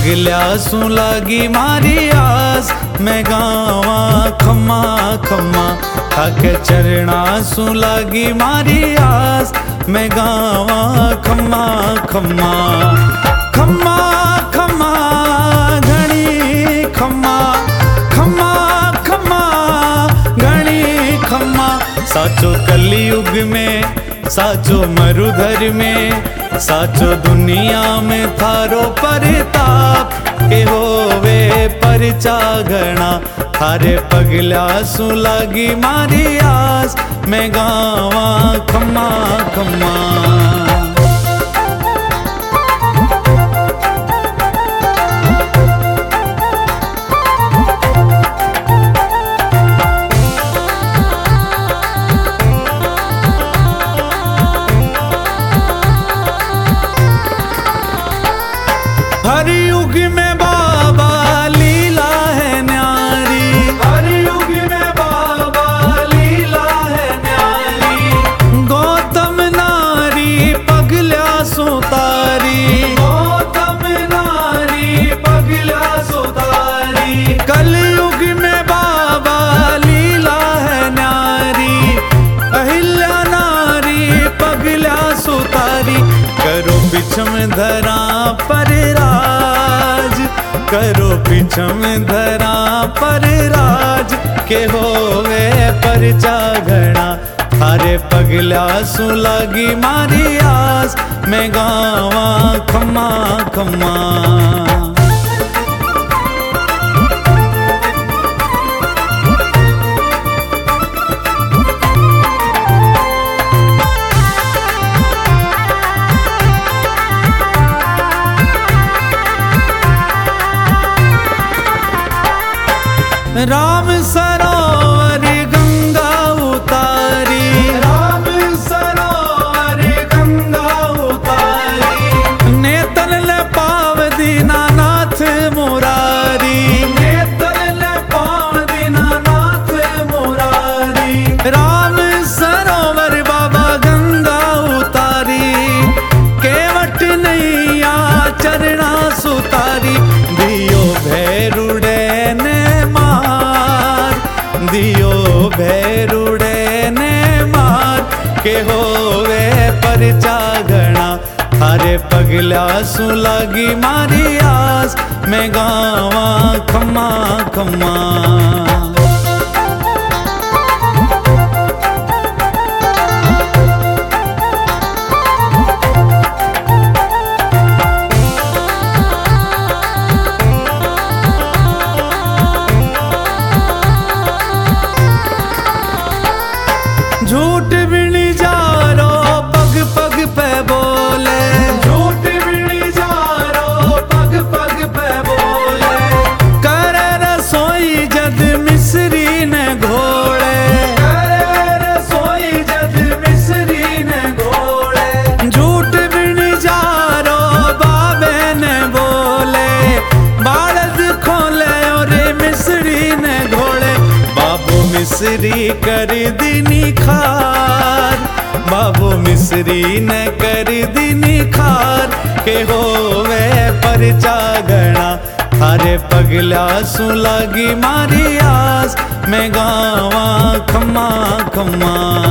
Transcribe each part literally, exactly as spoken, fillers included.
पगल्या सू लागी मारी आस, मैं गावा खम्मा खम्मा थाके चरणा सू लागी मारी आस, मैं गावा खम्मा खम्मा खम्मा खम्मा घणी खम्मा खम्मा खम्मा घणी खम्मा। साचो कलयुग में साचो मरुधर में साचो दुनिया में थारो परताप, के होवे परचा घना थारे पगल्या सू लागी मारी आस, मैं गावा खम्मा खम्मा। हर युग में बाबा लीला है न्यारी, हर युग में बाबा लीला है न्यारी। गौतम नारी पगल्या सुतारी, गौतम नारी पगल्या सुतारी। कलयुग में बाबा लीला है न्यारी, अहिल्या नारी पगल्या सुतारी। करो बिछम धरा पर राज, करो बिछम धरा पर राज, के होवे परचा घना थारे पगल्या सू लागी मारी आस, मैं गावा खम्मा खम्मा। राम सरोवर गंगा उतारी, राम सरोवर गंगा उतारी। नेतन ले पाव दीनानाथ मुरारी, नेतन ले पाव दीनानाथ मुरारी। राम सरोवर बाबा गंगा उतारी, केवट नैया चरणा सुतारी। दियो भैरुड़े दियो भैरुड़े ने मार, के होवे परचा घना थारे पगल्या सू लागी मारी आस, मैं गावा खम्मा खम्मा। झूठ बिनी जारो पग पग पे बोले, झूठ बिनी जारो पग पग पे बोले। करे रसोई जद मिस्री ने घोड़े, करे रसोई जद मिस्री ने घोड़े। झूठ बिनी जारो बाबे ने बोले, बालद खोले और मिस्री ने घोड़े। बाबू मिस्री कर दीनी खार, बाबू मिस्री ने कर दीनी खार, के होवे परचा घना थारे पगल्या सू लागी मारी आस, मैं गावा खम्मा खम्मा।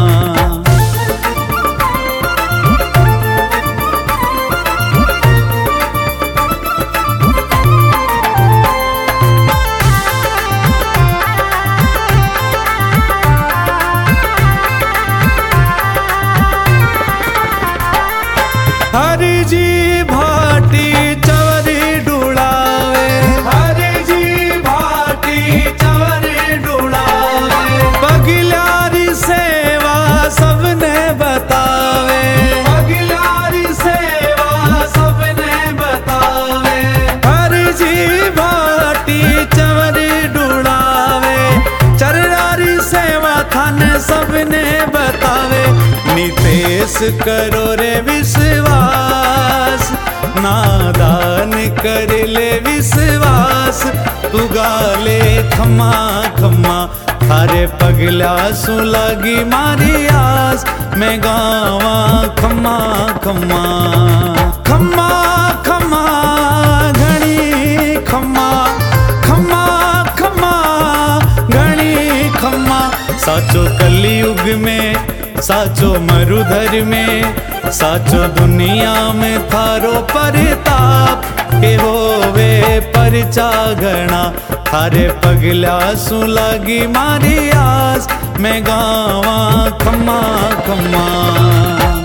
हरि जी भाटी चवरी डुलावे, हरि जी भाटी चवरी डुलावे। पगल्यारी सेवा सबने बतावे, पगल्यारी सेवा सबने बतावे। हरि जी भाटी चवरी डुलावे, चरणारी सेवा थाने सबने बतावे। नितेश करो रे विश्वास, नादान कर ले विश्वास। तू गाले खम्मा खम्मा थारे पगल्या सू लागी मारी आस, मैं गावा खम्मा खम्मा खम्मा खम्मा घणी खम्मा खम्मा खम्मा घणी खम्मा। साचो कलयुग में साचो मरुधर में साचो दुनिया में थारो परताप के होवे परचा घना। थारे पगला सु लागी मारी आस मैं गावा खम्मा खम्मा।